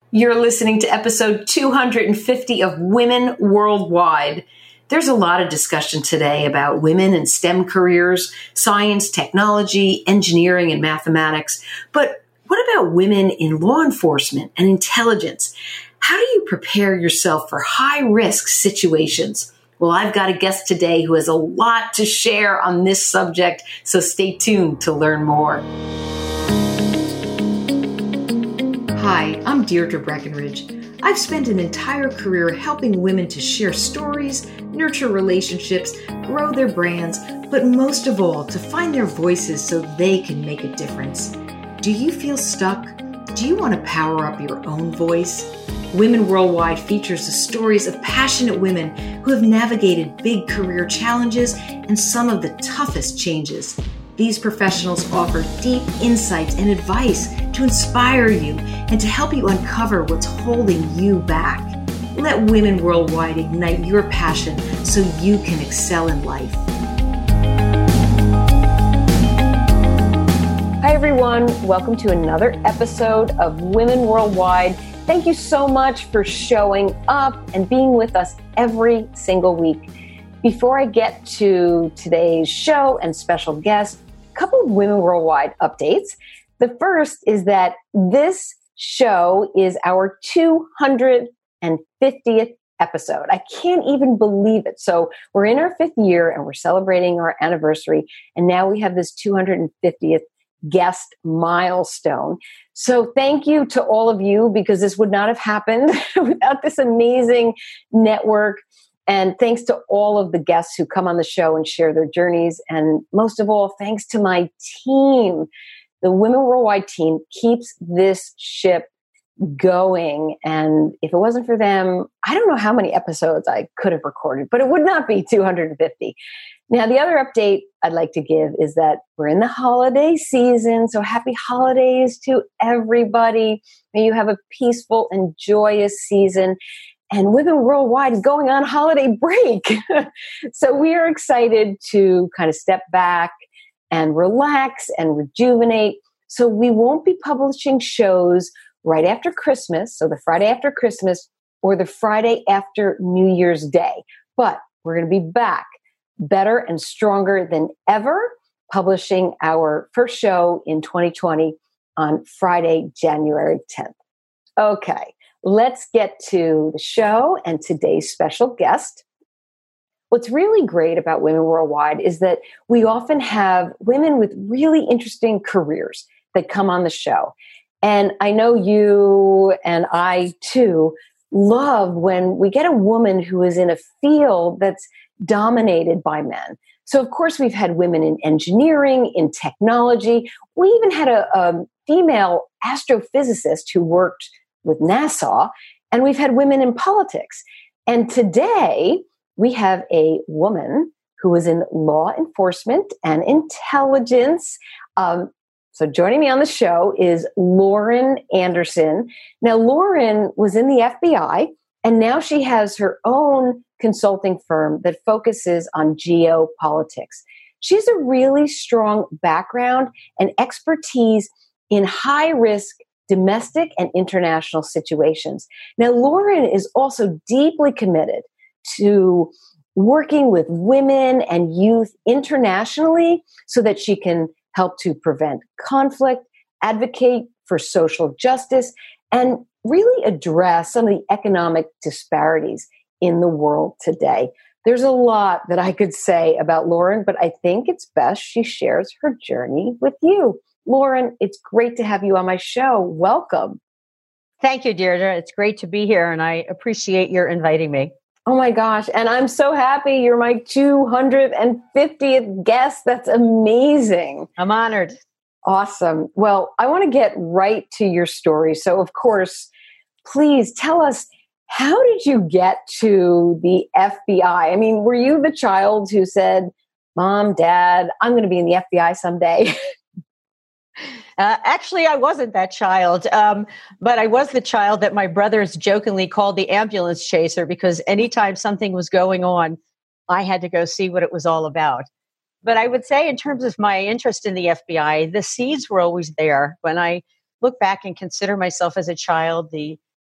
You're listening to episode 250 of Women Worldwide. There's a lot of discussion today about women in STEM careers, science, technology, engineering, and mathematics. But what about women in law enforcement and intelligence? How do you prepare yourself for high-risk situations? Well, I've got a guest today who has a lot to share on this subject, so stay tuned to learn more. Hi, I'm Deirdre Breckenridge. I've spent an entire career helping women to share stories, nurture relationships, grow their brands, but most of all, to find their voices so they can make a difference. Do you feel stuck? Do you want to power up your own voice? Women Worldwide features the stories of passionate women who have navigated big career challenges and some of the toughest changes. These professionals offer deep insights and advice to inspire you and to help you uncover what's holding you back. Let Women Worldwide ignite your passion so you can excel in life. Hi, everyone. Welcome to another episode of Women Worldwide. Thank you so much for showing up and being with us every single week. Before I get to today's show and special guest, a couple of Women Worldwide updates. The first is that this show is our 250th episode. I can't even believe it. So we're in our 5th year and we're celebrating our anniversary. And now we have this 250th guest milestone. So thank you to all of you, because this would not have happened without this amazing network. And thanks to all of the guests who come on the show and share their journeys. And most of all, thanks to my team. The Women Worldwide team keeps this ship going. And if it wasn't for them, I don't know how many episodes I could have recorded, but it would not be 250. Now, the other update I'd like to give is that we're in the holiday season. So happy holidays to everybody. May you have a peaceful and joyous season. And Women Worldwide is going on holiday break. So we are excited to kind of step back and relax and rejuvenate. So we won't be publishing shows right after Christmas, so the Friday after Christmas or the Friday after New Year's Day. But we're going to be back better and stronger than ever, publishing our first show in 2020 on Friday, January 10th. Okay. Let's get to the show and today's special guest. What's really great about Women Worldwide is that we often have women with really interesting careers that come on the show. And I know you and I too love when we get a woman who is in a field that's dominated by men. So of course we've had women in engineering, in technology. We even had a female astrophysicist who worked with NASA, and we've had women in politics. And today we have a woman who is in law enforcement and intelligence. So joining me on the show is Lauren Anderson. Now, Lauren was in the FBI, and now she has her own consulting firm that focuses on geopolitics. She has a really strong background and expertise in high-risk domestic and international situations. Now, Lauren is also deeply committed to working with women and youth internationally so that she can help to prevent conflict, advocate for social justice, and really address some of the economic disparities in the world today. There's a lot that I could say about Lauren, but I think it's best she shares her journey with you. Lauren, it's great to have you on my show. Welcome. Thank you, Deirdre. It's great to be here, and I appreciate your inviting me. Oh my gosh. And I'm so happy you're my 250th guest. That's amazing. I'm honored. Awesome. Well, I want to get right to your story. So, of course, please tell us, how did you get to the FBI? I mean, were you the child who said, Mom, Dad, I'm going to be in the FBI someday? Actually, I wasn't that child, but I was the child that my brothers jokingly called the ambulance chaser, because anytime something was going on, I had to go see what it was all about. But I would say in terms of my interest in the FBI, the seeds were always there. When I look back and consider myself as a child, the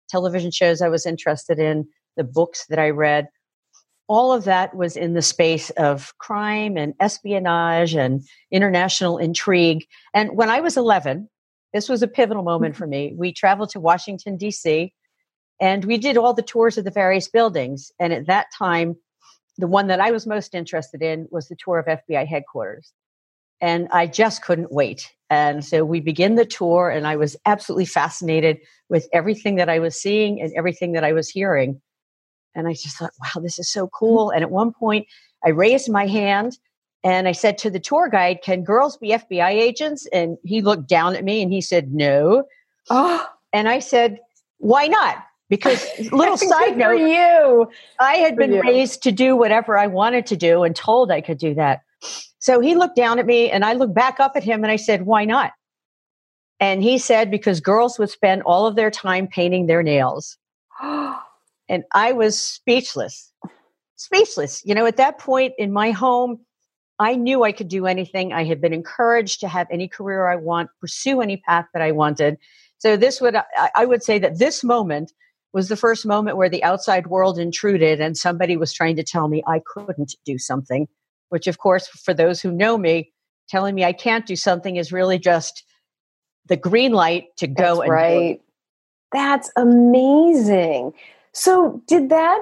television shows I was interested in, the books that I read. All of that was in the space of crime and espionage and international intrigue. And when I was 11, this was a pivotal moment for me. We traveled to Washington, D.C., and we did all the tours of the various buildings. And at that time, the one that I was most interested in was the tour of FBI headquarters. And I just couldn't wait. And so we began the tour, and I was absolutely fascinated with everything that I was seeing and everything that I was hearing. And I just thought, wow, this is so cool. And at one point, I raised my hand and I said to the tour guide, "Can girls be FBI agents?" And he looked down at me and he said, "No." Oh, And I said, "Why not?" Because little side note, you. I had been raised to do whatever I wanted to do and told I could do that. So he looked down at me and I looked back up at him and I said, "Why not?" And he said, "Because girls would spend all of their time painting their nails." And I was speechless. You know, at that point in my home, I knew I could do anything. I had been encouraged to have any career I want, pursue any path that I wanted. So I would say that this moment was the first moment where the outside world intruded and somebody was trying to tell me I couldn't do something, which of course, for those who know me, telling me I can't do something is really just the green light to go. That's and right. do it. That's amazing. So did that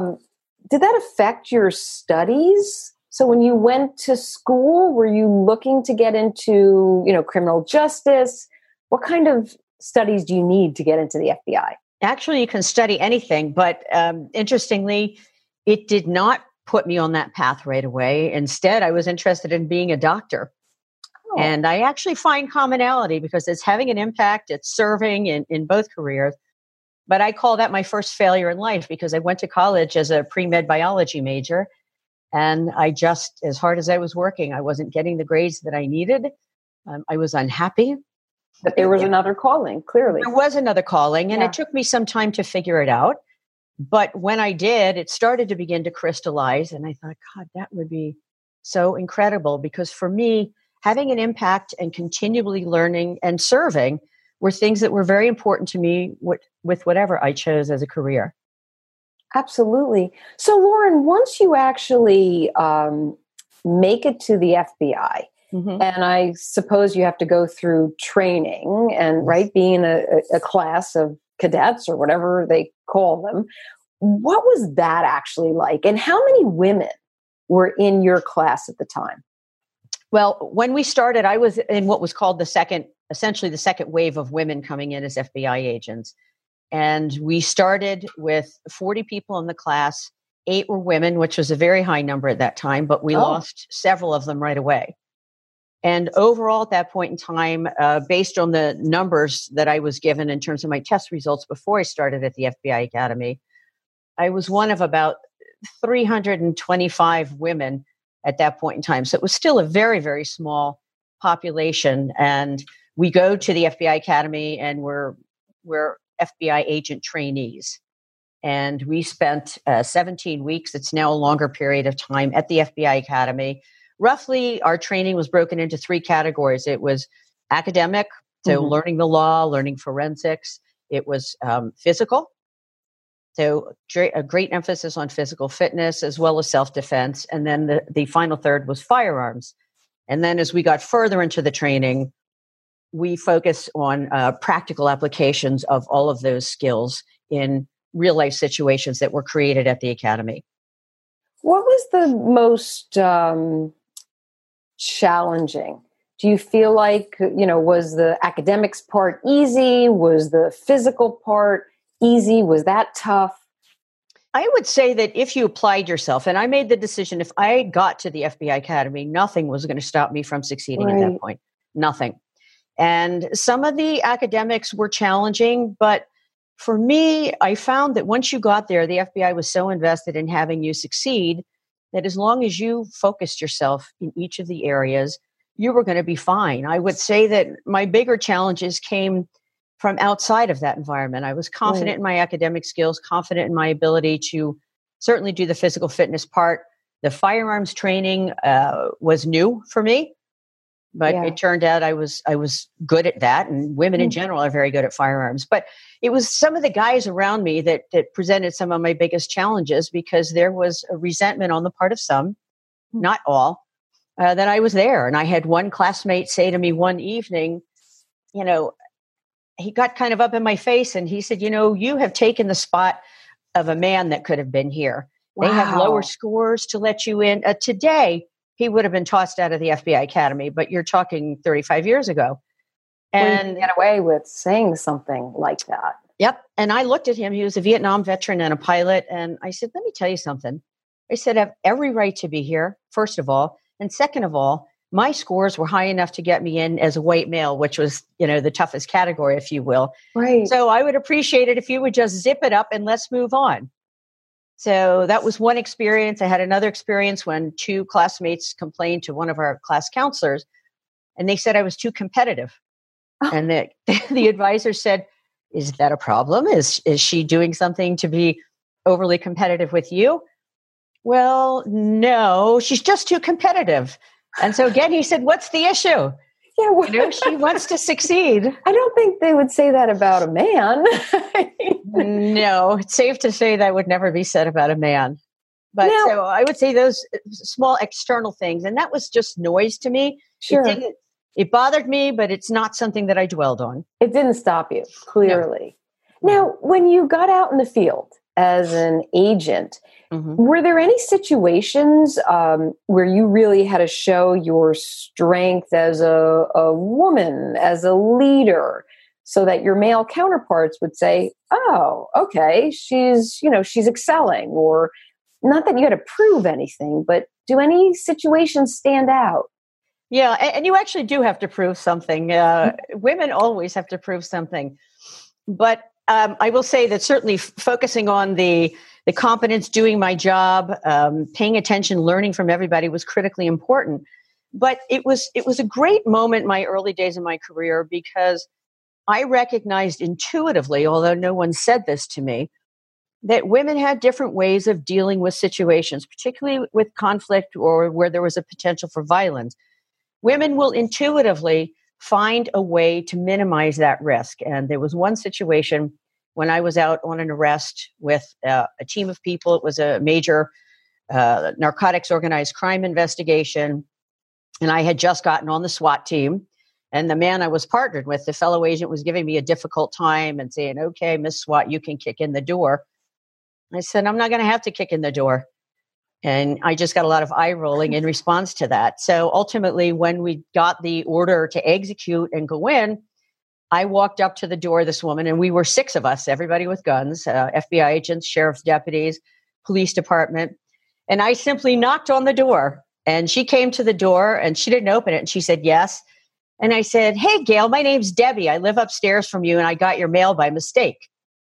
affect your studies? So when you went to school, were you looking to get into, criminal justice? What kind of studies do you need to get into the FBI? Actually, you can study anything, but interestingly, it did not put me on that path right away. Instead, I was interested in being a doctor. Oh. And I actually find commonality because it's having an impact, it's serving in both careers. But I call that my first failure in life because I went to college as a pre-med biology major. And I just, as hard as I was working, I wasn't getting the grades that I needed. I was unhappy. But there was another calling, clearly. There was another calling, and It took me some time to figure it out. But when I did, it started to begin to crystallize. And I thought, God, that would be so incredible. Because for me, having an impact and continually learning and serving were things that were very important to me with whatever I chose as a career. Absolutely. So, Lauren, once you actually make it to the FBI, mm-hmm. and I suppose you have to go through training and, right, being a class of cadets or whatever they call them, what was that actually like? And how many women were in your class at the time? Well, when we started, I was in what was called essentially the second wave of women coming in as FBI agents. And we started with 40 people in the class. 8 were women, which was a very high number at that time, but we lost several of them right away. And overall, at that point in time, based on the numbers that I was given in terms of my test results before I started at the FBI Academy, I was one of about 325 women at that point in time. So it was still a very, very small population. And we go to the FBI Academy and we're FBI agent trainees. And we spent 17 weeks. It's now a longer period of time at the FBI Academy. Roughly, our training was broken into 3 categories. It was academic, so mm-hmm. learning the law, learning forensics. It was physical, so a great emphasis on physical fitness as well as self-defense. And then the final third was firearms. And then as we got further into the training, we focused on practical applications of all of those skills in real-life situations that were created at the Academy. What was the most challenging? Do you feel like, was the academics part easy? Was the physical part easy? Was that tough? I would say that if you applied yourself, and I made the decision, if I got to the FBI Academy, nothing was going to stop me from succeeding at that point. Nothing. And some of the academics were challenging, but for me, I found that once you got there, the FBI was so invested in having you succeed that as long as you focused yourself in each of the areas, you were going to be fine. I would say that my bigger challenges came from outside of that environment. I was confident in my academic skills, confident in my ability to certainly do the physical fitness part. The firearms training was new for me. But it turned out I was good at that, and women in general are very good at firearms. But it was some of the guys around me that presented some of my biggest challenges, because there was a resentment on the part of some, not all, that I was there. And I had one classmate say to me one evening, he got kind of up in my face and he said, you have taken the spot of a man that could have been here. Wow. They have lower scores to let you in. Today, he would have been tossed out of the FBI Academy, but you're talking 35 years ago. And get away with saying something like that. Yep. And I looked at him. He was a Vietnam veteran and a pilot. And I said, let me tell you something. I said, I have every right to be here, first of all. And second of all, my scores were high enough to get me in as a white male, which was, the toughest category, if you will. Right. So I would appreciate it if you would just zip it up and let's move on. So that was one experience. I had another experience when two classmates complained to one of our class counselors, and they said I was too competitive. Oh. And the advisor said, is that a problem? Is she doing something to be overly competitive with you? Well, no, she's just too competitive. And so again, he said, what's the issue? Yeah, she wants to succeed. I don't think they would say that about a man. No, it's safe to say that would never be said about a man. But so I would say those small external things, and that was just noise to me. Sure. It bothered me, but it's not something that I dwelled on. It didn't stop you, clearly. No. Now, when you got out in the field as an agent, were there any situations where you really had to show your strength as a woman, as a leader, so that your male counterparts would say, oh, okay, she's excelling? Or not that you had to prove anything, but do any situations stand out? Yeah, and you actually do have to prove something. Women always have to prove something. But I will say that certainly focusing on the competence, doing my job, paying attention, learning from everybody was critically important. But it was a great moment in my early days of my career, because I recognized intuitively, although no one said this to me, that women had different ways of dealing with situations, particularly with conflict or where there was a potential for violence. Women will intuitively find a way to minimize that risk. And there was one situation when I was out on an arrest with a team of people. It was a major narcotics organized crime investigation. And I had just gotten on the SWAT team. And the man I was partnered with, the fellow agent, was giving me a difficult time and saying, okay, Miss SWAT, you can kick in the door. I said, I'm not going to have to kick in the door. And I just got a lot of eye rolling in response to that. So ultimately, when we got the order to execute and go in, I walked up to the door of this woman, and we were 6 of us, everybody with guns, FBI agents, sheriff's deputies, police department. And I simply knocked on the door, and she came to the door and she didn't open it. And she said, yes. And I said, hey, Gail, my name's Debbie. I live upstairs from you, and I got your mail by mistake.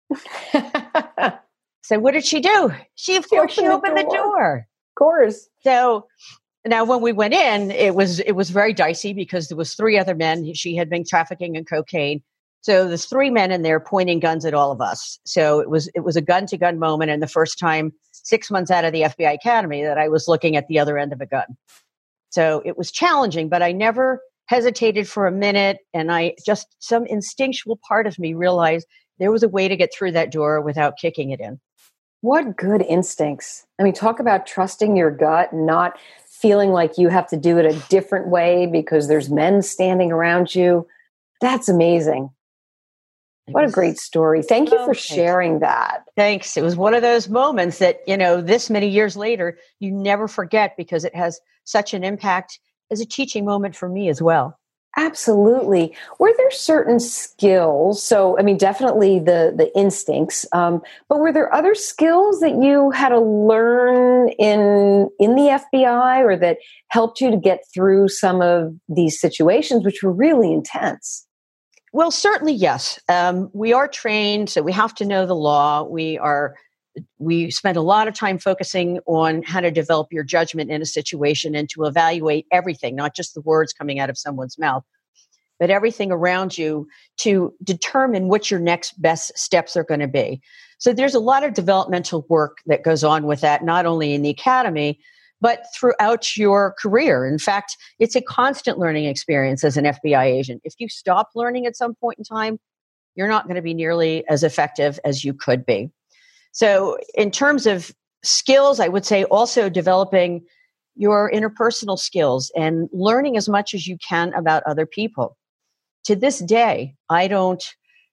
So what did she do? She opened the door. Of course. So now when we went in, it was very dicey, because there was 3 other men. She had been trafficking in cocaine. So there's 3 men in there pointing guns at all of us. So it was a gun-to-gun moment, and the first time 6 months out of the FBI Academy that I was looking at the other end of a gun. So it was challenging, but I never hesitated for a minute, and some instinctual part of me realized there was a way to get through that door without kicking it in. What good instincts. I mean, talk about trusting your gut and not feeling like you have to do it a different way because there's men standing around you. That's amazing. What a great story. Thank you for sharing that. Thanks. It was one of those moments that, this many years later, you never forget, because it has such an impact as a teaching moment for me as well. Absolutely. Were there certain skills? So, I mean, definitely the instincts, but were there other skills that you had to learn in the FBI, or that helped you to get through some of these situations, which were really intense? Well, certainly, yes. We are trained, so we have to know the law. We spend a lot of time focusing on how to develop your judgment in a situation and to evaluate everything, not just the words coming out of someone's mouth, but everything around you, to determine what your next best steps are going to be. So there's a lot of developmental work that goes on with that, not only in the academy, but throughout your career. In fact, it's a constant learning experience as an FBI agent. If you stop learning at some point in time, you're not going to be nearly as effective as you could be. So in terms of skills, I would say also developing your interpersonal skills and learning as much as you can about other people. To this day, I don't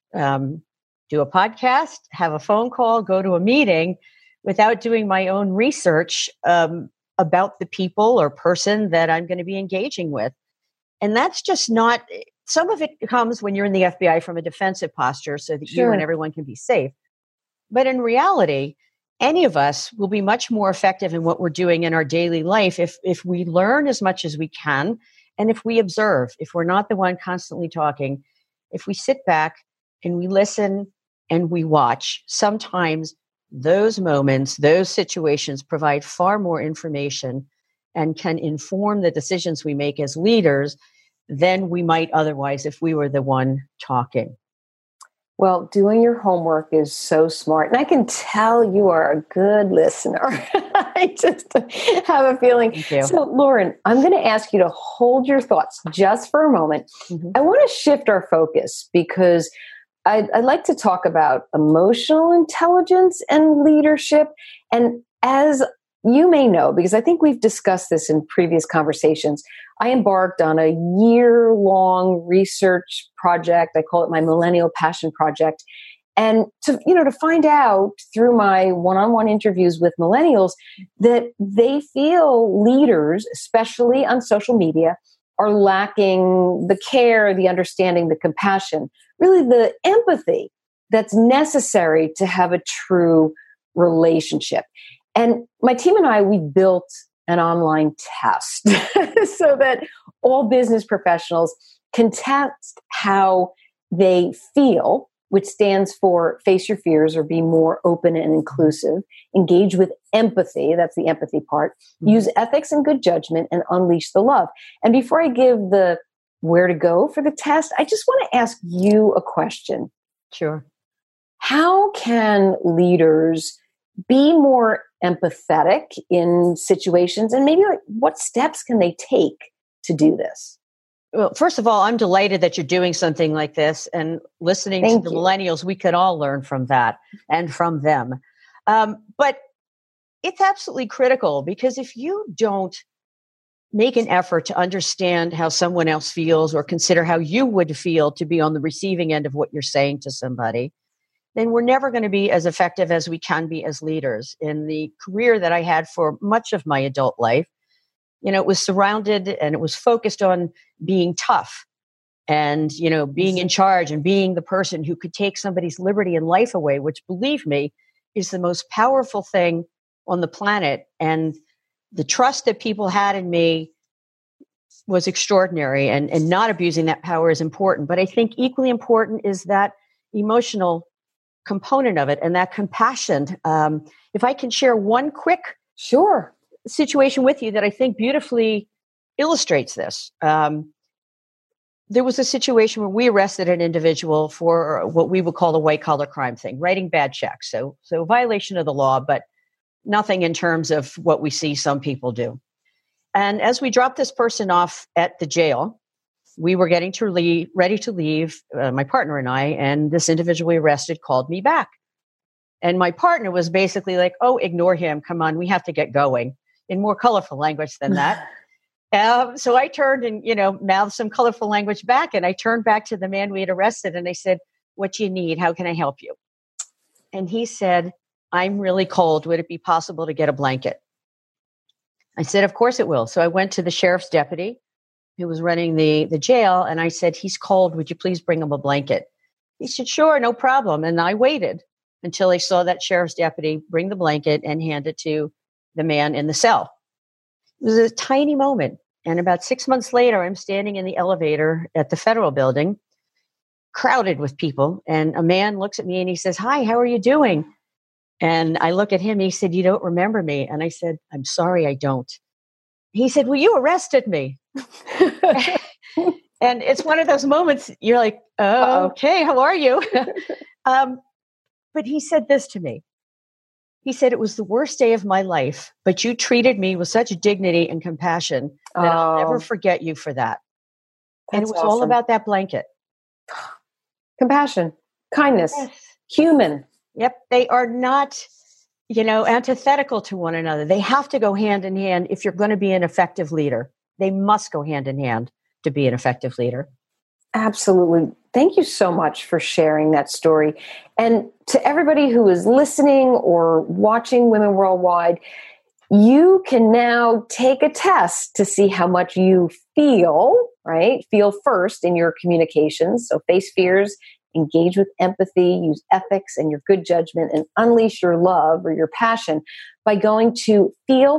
do a podcast, have a phone call, go to a meeting without doing my own research about the people or person that I'm going to be engaging with. And that's just not, some of it comes when you're in the FBI from a defensive posture so that you and everyone can be safe. But in reality, any of us will be much more effective in what we're doing in our daily life if we learn as much as we can and if we observe, if we're not the one constantly talking, if we sit back and we listen and we watch. Sometimes those moments, those situations provide far more information and can inform the decisions we make as leaders than we might otherwise if we were the one talking. Well, doing your homework is so smart. And I can tell you are a good listener. I just have a feeling. Thank you. So, Lauren, I'm going to ask you to hold your thoughts just for a moment. Mm-hmm. I want to shift our focus because I'd like to talk about emotional intelligence and leadership. And as you may know, because I think we've discussed this in previous conversations, I embarked on a year-long research project. I call it my Millennial Passion Project. And to find out through my one-on-one interviews with millennials that they feel leaders, especially on social media, are lacking the care, the understanding, the compassion, really the empathy that's necessary to have a true relationship. And my team and I, we built an online test so that all business professionals can test how they feel, which stands for face your fears or be more open and inclusive, engage with empathy, that's the empathy part, use ethics and good judgment, and unleash the love. And before I give the where to go for the test, I just want to ask you a question. Sure. How can leaders be more empathetic in situations, and maybe what steps can they take to do this? Well, first of all, I'm delighted that you're doing something like this and listening to the millennials. We can all learn from that and from them. But it's absolutely critical because if you don't make an effort to understand how someone else feels or consider how you would feel to be on the receiving end of what you're saying to somebody, then we're never going to be as effective as we can be as leaders. In the career that I had for much of my adult life, it was surrounded and it was focused on being tough and, being in charge and being the person who could take somebody's liberty and life away, which, believe me, is the most powerful thing on the planet. And the trust that people had in me was extraordinary, and not abusing that power is important. But I think equally important is that emotional component of it and that compassion. If I can share one quick situation with you that I think beautifully illustrates this. There was a situation where we arrested an individual for what we would call a white collar crime thing, writing bad checks. So violation of the law, but nothing in terms of what we see some people do. And as we dropped this person off at the jail, we were getting ready to leave, my partner and I, and this individual we arrested called me back. And my partner was basically like, oh, ignore him. Come on, we have to get going, in more colorful language than that. So I turned and, mouthed some colorful language back. And I turned back to the man we had arrested and I said, what do you need? How can I help you? And he said, I'm really cold. Would it be possible to get a blanket? I said, of course it will. So I went to the sheriff's deputy who was running the jail. And I said, he's cold. Would you please bring him a blanket? He said, sure, no problem. And I waited until I saw that sheriff's deputy bring the blanket and hand it to the man in the cell. It was a tiny moment. And about 6 months later, I'm standing in the elevator at the federal building, crowded with people. And a man looks at me and he says, hi, how are you doing? And I look at him. He said, you don't remember me? And I said, I'm sorry, I don't. He said, well, you arrested me. And it's one of those moments you're like, oh, okay, how are you? But he said this to me. He said, it was the worst day of my life, but you treated me with such dignity and compassion that I'll never forget you for that. And it was all about that blanket. Compassion, kindness, Yes. human. Yep. They are not, antithetical to one another. They have to go hand in hand if you're going to be an effective leader. They must go hand in hand to be an effective leader. Absolutely. Thank you so much for sharing that story. And to everybody who is listening or watching Women Worldwide, you can now take a test to see how much you feel, right? Feel first in your communications. So face fears, engage with empathy, use ethics and your good judgment, and unleash your love or your passion by going to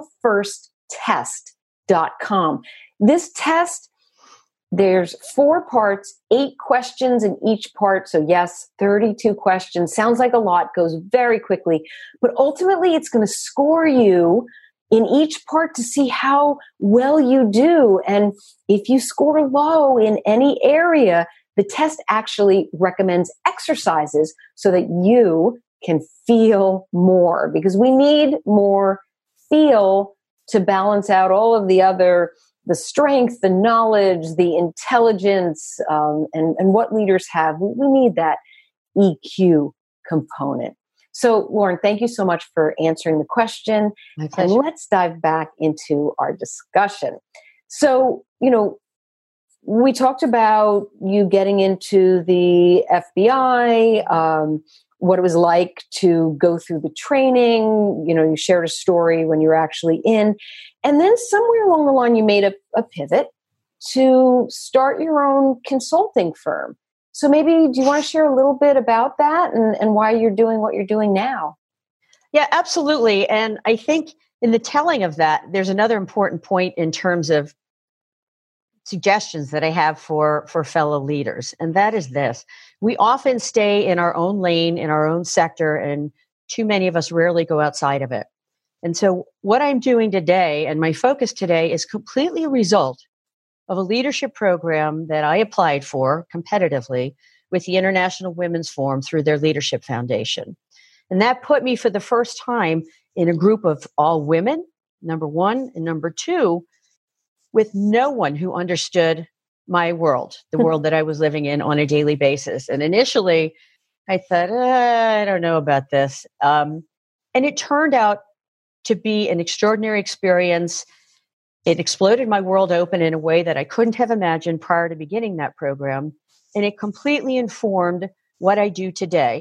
feelfirsttest.com. This test, there's 4 parts, 8 questions in each part. So yes, 32 questions. Sounds like a lot, goes very quickly. But ultimately, it's going to score you in each part to see how well you do. And if you score low in any area, the test actually recommends exercises so that you can feel more, because we need more feel to balance out all of the other, the strength, the knowledge, the intelligence, and what leaders have. We need that EQ component. So, Lauren, thank you so much for answering the question. My pleasure. And let's dive back into our discussion. So, we talked about you getting into the FBI, what it was like to go through the training. You shared a story when you were actually in. And then somewhere along the line, you made a pivot to start your own consulting firm. So maybe, do you want to share a little bit about that and why you're doing what you're doing now? Yeah, absolutely. And I think in the telling of that, there's another important point in terms of suggestions that I have for fellow leaders. And that is this: we often stay in our own lane, in our own sector, and too many of us rarely go outside of it. And so what I'm doing today, and my focus today, is completely a result of a leadership program that I applied for competitively with the International Women's Forum through their Leadership Foundation. And that put me for the first time in a group of all women, number one, and number two, with no one who understood my world, the world that I was living in on a daily basis. And initially, I thought, I don't know about this. And it turned out to be an extraordinary experience. It exploded my world open in a way that I couldn't have imagined prior to beginning that program. And it completely informed what I do today.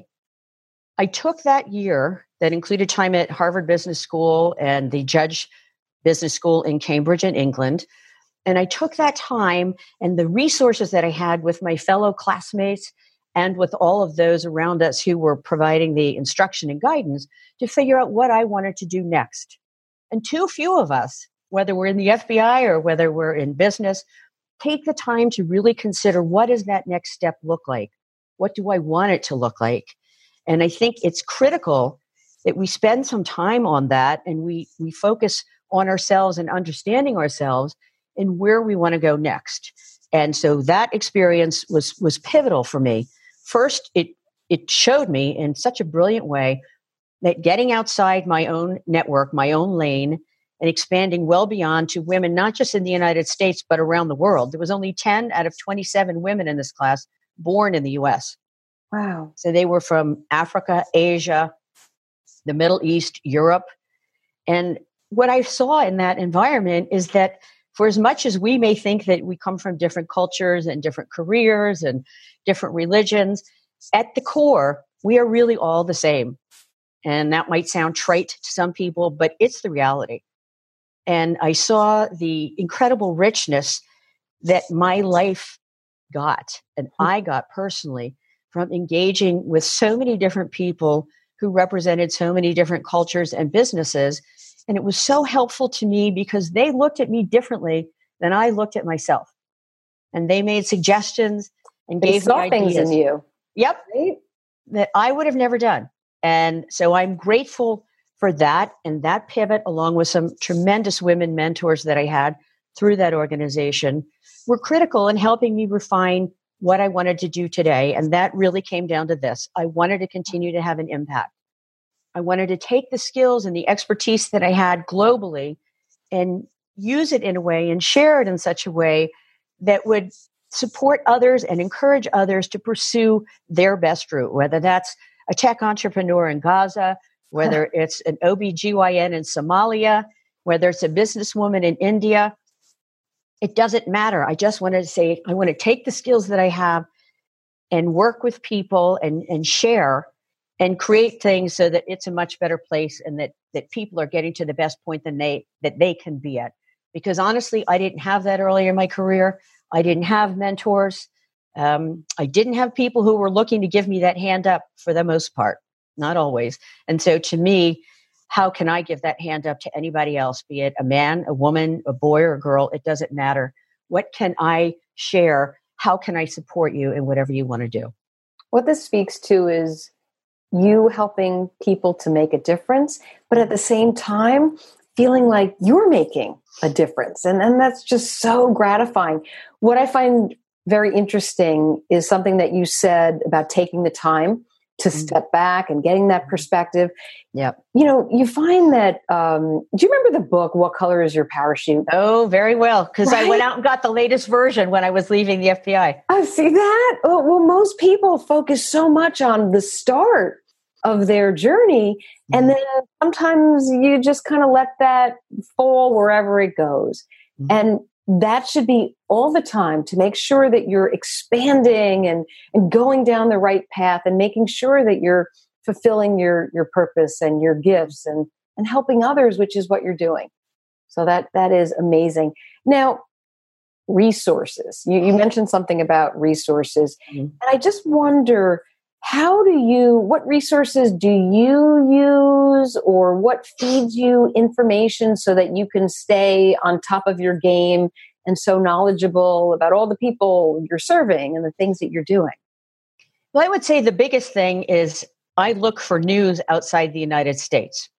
I took that year that included time at Harvard Business School and the Judge Business School in Cambridge in England. And I took that time and the resources that I had with my fellow classmates and with all of those around us who were providing the instruction and guidance to figure out what I wanted to do next. And too few of us, whether we're in the FBI or whether we're in business, take the time to really consider, what does that next step look like? What do I want it to look like? And I think it's critical that we spend some time on that and we focus on ourselves and understanding ourselves and where we want to go next. And so that experience was pivotal for me. First, it showed me in such a brilliant way that getting outside my own network, my own lane, and expanding well beyond to women, not just in the United States, but around the world. There was only 10 out of 27 women in this class born in the U.S. Wow. So they were from Africa, Asia, the Middle East, Europe. And what I saw in that environment is that for as much as we may think that we come from different cultures and different careers and different religions, at the core, we are really all the same. And that might sound trite to some people, but it's the reality. And I saw the incredible richness that my life got, and I got personally, from engaging with so many different people who represented so many different cultures and businesses. And it was so helpful to me because they looked at me differently than I looked at myself. And they made suggestions and gave me ideas. Things in you. Yep. Right? That I would have never done. And so I'm grateful for that and that pivot, along with some tremendous women mentors that I had through that organization, were critical in helping me refine what I wanted to do today. And that really came down to this. I wanted to continue to have an impact. I wanted to take the skills and the expertise that I had globally and use it in a way and share it in such a way that would support others and encourage others to pursue their best route, whether that's a tech entrepreneur in Gaza, whether it's an OBGYN in Somalia, whether it's a businesswoman in India. It doesn't matter. I just wanted to say, I want to take the skills that I have and work with people and share and create things so that it's a much better place and that people are getting to the best point that they can be at. Because honestly, I didn't have that earlier in my career. I didn't have mentors. I didn't have people who were looking to give me that hand up for the most part, not always. And so to me, how can I give that hand up to anybody else, be it a man, a woman, a boy, or a girl? It doesn't matter. What can I share? How can I support you in whatever you want to do? What this speaks to is you helping people to make a difference, but at the same time, feeling like you're making a difference. And that's just so gratifying. What I find very interesting is something that you said about taking the time to step back and getting that perspective. Yep. You know, you find that, do you remember the book, What Color is Your Parachute? Oh, very well. Because I went out and got the latest version when I was leaving the FBI. I see that. Well, most people focus so much on the start of their journey. And then sometimes you just kind of let that fall wherever it goes. And that should be all the time to make sure that you're expanding and going down the right path and making sure that you're fulfilling your purpose and your gifts and helping others, which is what you're doing. So that is amazing. Now, resources. You mentioned something about resources. And I just wonder, what resources do you use, or what feeds you information so that you can stay on top of your game and so knowledgeable about all the people you're serving and the things that you're doing? Well, I would say the biggest thing is I look for news outside the United States.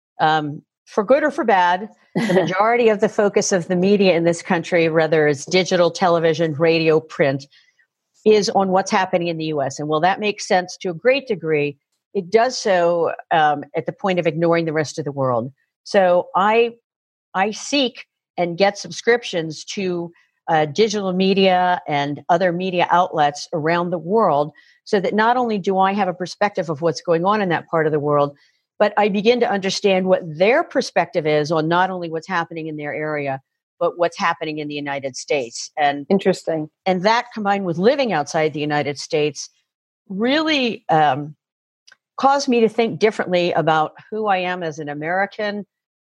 For good or for bad, the majority of the focus of the media in this country, whether it's digital, television, radio, print, is on what's happening in the U.S. And while that makes sense to a great degree, it does so at the point of ignoring the rest of the world. So I seek and get subscriptions to digital media and other media outlets around the world so that not only do I have a perspective of what's going on in that part of the world, but I begin to understand what their perspective is on not only what's happening in their area, but what's happening in the United States. And interesting. And that combined with living outside the United States really caused me to think differently about who I am as an American,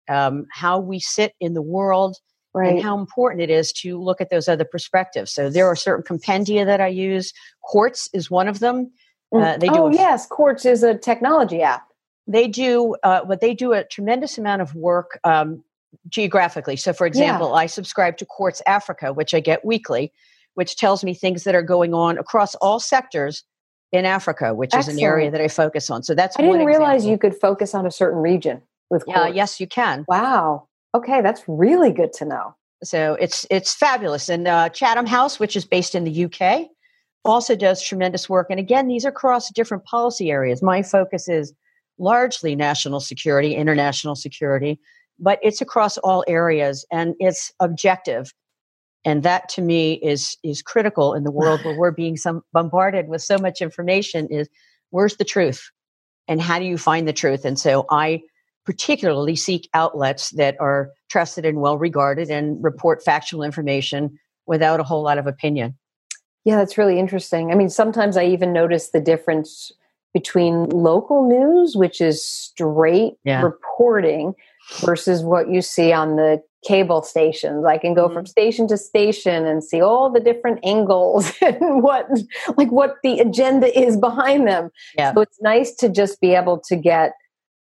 how we sit in the world, and how important it is to look at those other perspectives. So there are certain compendia that I use. Quartz is one of them. Yes, Quartz is a technology app. They do a tremendous amount of work geographically. So, for example, I subscribe to Quartz Africa, which I get weekly, which tells me things that are going on across all sectors in Africa, which is an area that I focus on. So that's I didn't realize you could focus on a certain region with Quartz. Yes, you can. Wow. Okay, that's really good to know. So it's fabulous. And Chatham House, which is based in the UK, also does tremendous work. And again, these are across different policy areas. My focus is largely national security, international security, but it's across all areas and it's objective. And that to me is critical in the world where we're being bombarded with so much information. Is where's the truth and how do you find the truth? And so I particularly seek outlets that are trusted and well regarded and report factual information without a whole lot of opinion. Yeah, that's really interesting. I mean, sometimes I even notice the difference between local news, which is straight reporting, versus what you see on the cable stations. I can go from station to station and see all the different angles and what the agenda is behind them. Yeah. So it's nice to just be able to get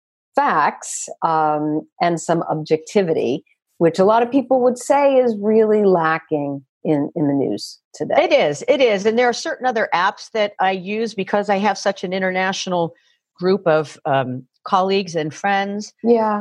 facts and some objectivity, which a lot of people would say is really lacking in the news today. It is. And there are certain other apps that I use because I have such an international group of colleagues and friends. Yeah.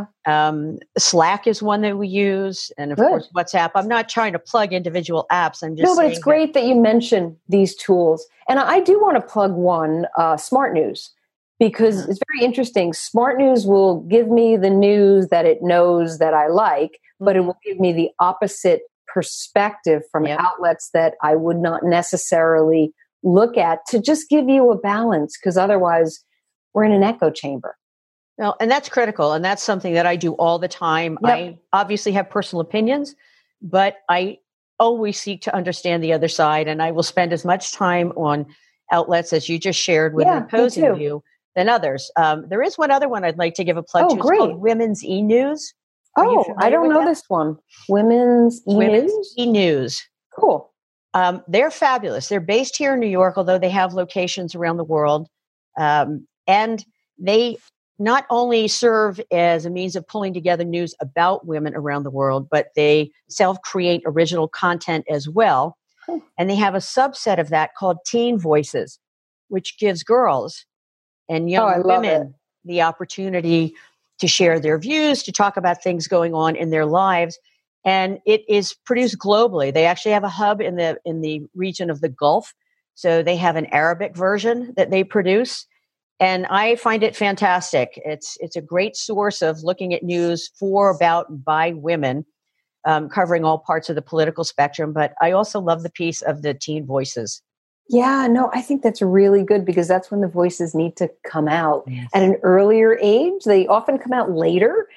Slack is one that we use. And of course, WhatsApp. I'm not trying to plug individual apps. I'm just but it's great that you mention these tools. And I do want to plug one, Smart News. because it's very interesting. Smart News will give me the news that it knows that I like, but it will give me the opposite perspective from outlets that I would not necessarily look at, to just give you a balance, because otherwise we're in an echo chamber. Well, and that's critical. And that's something that I do all the time. Yep. I obviously have personal opinions, but I always seek to understand the other side. And I will spend as much time on outlets as you just shared with an opposing view than others. There is one other one I'd like to give a plug to. It's called Women's E-News. Oh, I don't know this one. Women's E-News? E-News. Cool. They're fabulous. They're based here in New York, although they have locations around the world. And they not only serve as a means of pulling together news about women around the world, but they self-create original content as well. And they have a subset of that called Teen Voices, which gives girls and young women the opportunity to share their views, to talk about things going on in their lives. And it is produced globally. They actually have a hub in the region of the Gulf. So they have an Arabic version that they produce. And I find it fantastic. It's a great source of looking at news for, about, and by women, covering all parts of the political spectrum. But I also love the piece of the Teen Voices. Yeah, no, I think that's really good, because that's when the voices need to come out at an earlier age. They often come out later,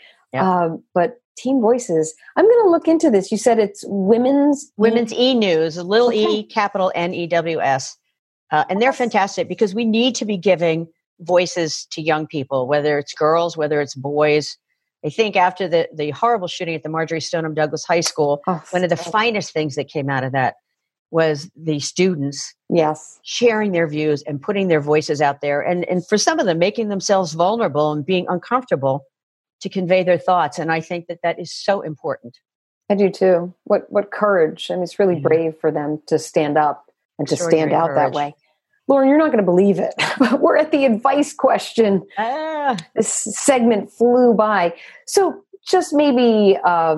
but Teen Voices, I'm going to look into this. You said it's Women's E-News, a little E, capital N-E-W-S. And they're fantastic, because we need to be giving voices to young people, whether it's girls, whether it's boys. I think after the horrible shooting at the Marjorie Stoneman Douglas High School, one of the finest things that came out of that was the students sharing their views and putting their voices out there. And for some of them, making themselves vulnerable and being uncomfortable to convey their thoughts. And I think that is so important. I do too. What courage. I mean, it's really brave for them to stand up and to stand out that way. Lauren, you're not going to believe it, but we're at the advice question. This segment flew by. So just maybe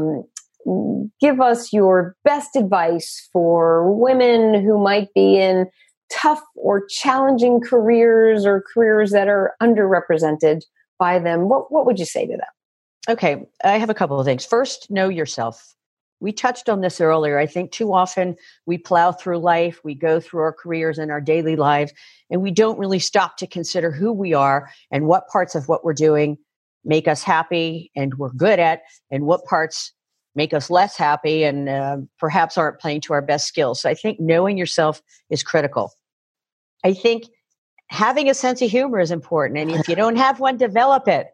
give us your best advice for women who might be in tough or challenging careers, or careers that are underrepresented by them. What would you say to them? Okay, I have a couple of things. First, know yourself. We touched on this earlier. I think too often we plow through life, we go through our careers and our daily lives, and we don't really stop to consider who we are and what parts of what we're doing make us happy and we're good at, and what parts make us less happy and perhaps aren't playing to our best skills. So I think knowing yourself is critical. I think having a sense of humor is important. And if you don't have one, develop it.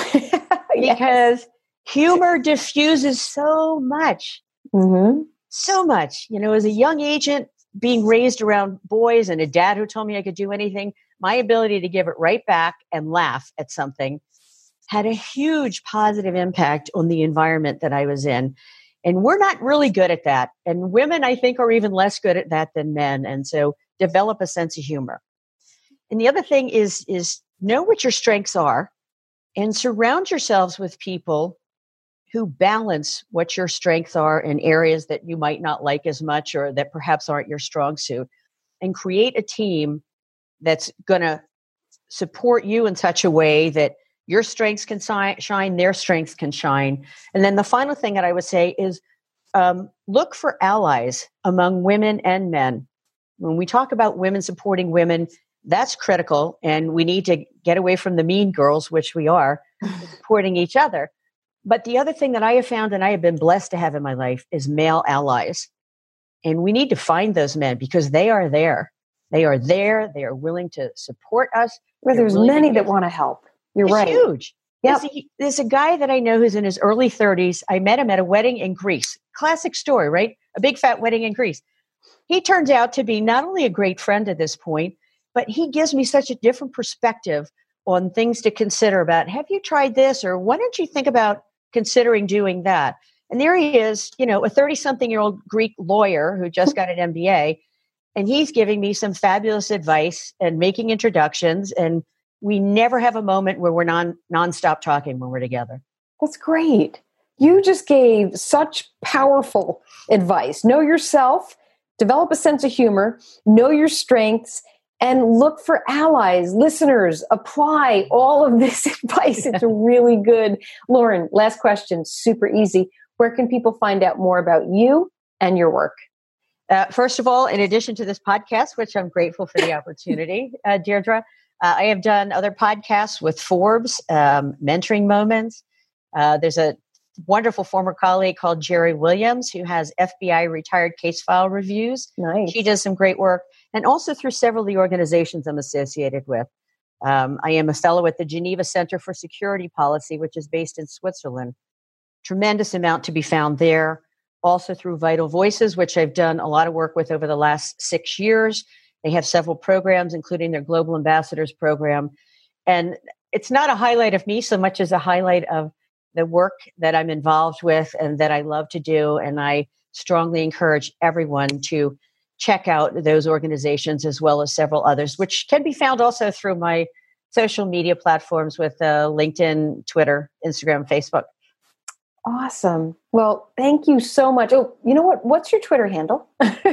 Because humor diffuses so much. So much. You know, as a young agent, being raised around boys and a dad who told me I could do anything, my ability to give it right back and laugh at something had a huge positive impact on the environment that I was in. And we're not really good at that. And women, I think, are even less good at that than men. And so develop a sense of humor. And the other thing is know what your strengths are and surround yourselves with people who balance what your strengths are in areas that you might not like as much, or that perhaps aren't your strong suit, and create a team that's going to support you in such a way that your strengths can shine, their strengths can shine. And then the final thing that I would say is look for allies among women and men. When we talk about women supporting women, that's critical. And we need to get away from the mean girls, which we are, supporting each other. But the other thing that I have found, and I have been blessed to have in my life, is male allies. And we need to find those men, because they are there. They are there. They are willing to support us. Well, there's many that want to help. You're right. It's huge. Yep. There's a guy that I know who's in his early 30s. I met him at a wedding in Greece. Classic story, right? A big fat wedding in Greece. He turns out to be not only a great friend at this point, but he gives me such a different perspective on things to consider about, have you tried this? Or why don't you think about considering doing that? And there he is, you know, a 30-something-year-old Greek lawyer who just got an MBA, and he's giving me some fabulous advice and making introductions. And we never have a moment where we're nonstop talking when we're together. That's great. You just gave such powerful advice. Know yourself, develop a sense of humor, know your strengths, and look for allies, listeners, apply all of this advice. It's really good. Lauren, last question, super easy. Where can people find out more about you and your work? First of all, in addition to this podcast, which I'm grateful for the opportunity, Deirdre, I have done other podcasts with Forbes, Mentoring Moments. There's a wonderful former colleague called Jerry Williams who has FBI retired case file reviews. Nice. She does some great work. And also through several of the organizations I'm associated with. I am a fellow at the Geneva Center for Security Policy, which is based in Switzerland. Tremendous amount to be found there. Also through Vital Voices, which I've done a lot of work with over the last 6 years. They have several programs, including their Global Ambassadors program. And it's not a highlight of me so much as a highlight of the work that I'm involved with and that I love to do. And I strongly encourage everyone to check out those organizations as well as several others, which can be found also through my social media platforms with LinkedIn, Twitter, Instagram, Facebook. Awesome. Well, thank you so much. Oh, you know what? What's your Twitter handle?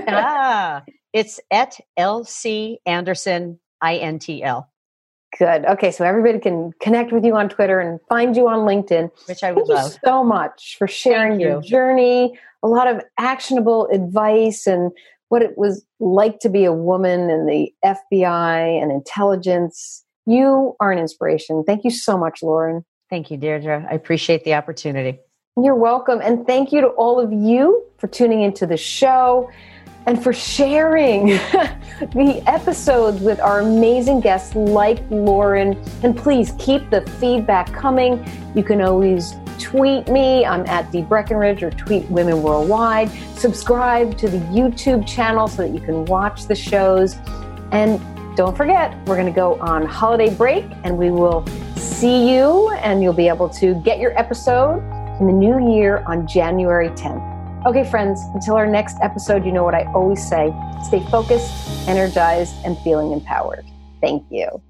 It's at LC Anderson, INTL. Good. Okay. So everybody can connect with you on Twitter and find you on LinkedIn. Which I would love. Thank you so much for sharing your journey, a lot of actionable advice and what it was like to be a woman in the FBI and intelligence. You are an inspiration. Thank you so much, Lauren. Thank you, Deirdre. I appreciate the opportunity. You're welcome. And thank you to all of you for tuning into the show and for sharing the episodes with our amazing guests like Lauren. And please keep the feedback coming. You can always tweet me. I'm at Dee Breckenridge or tweet Women Worldwide. Subscribe to the YouTube channel so that you can watch the shows. And don't forget, we're going to go on holiday break and we will see you and you'll be able to get your episode in the new year on January 10th. Okay, friends, until our next episode, you know what I always say, stay focused, energized, and feeling empowered. Thank you.